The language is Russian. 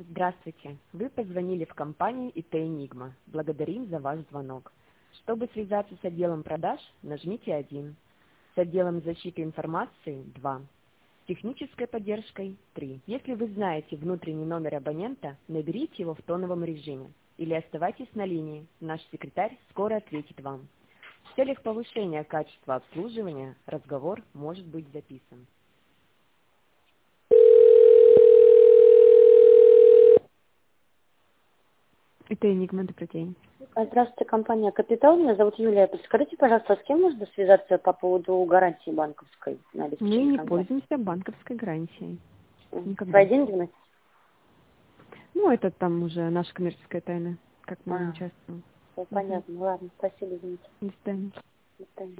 Здравствуйте. Вы позвонили в компанию ИТ «Энигма». Благодарим за ваш звонок. Чтобы связаться с отделом продаж, нажмите 1. С отделом защиты информации 2. С технической поддержкой 3. Если вы знаете внутренний номер абонента, наберите его в тоновом режиме или оставайтесь на линии. Наш секретарь скоро ответит вам. В целях повышения качества обслуживания разговор может быть записан. Это «Энигма», добрый день. Здравствуйте, компания «Капитал». Меня зовут Юлия. Подскажите, пожалуйста, с кем можно связаться по поводу гарантии банковской на Мы обеспечение не транзакций? пользуемся банковской гарантией. Никогда. Свои деньги вносите? Ну, это там уже наша коммерческая тайна, как мы не А, участвуем. все понятно. Ладно, спасибо, извините. До свидания. До свидания.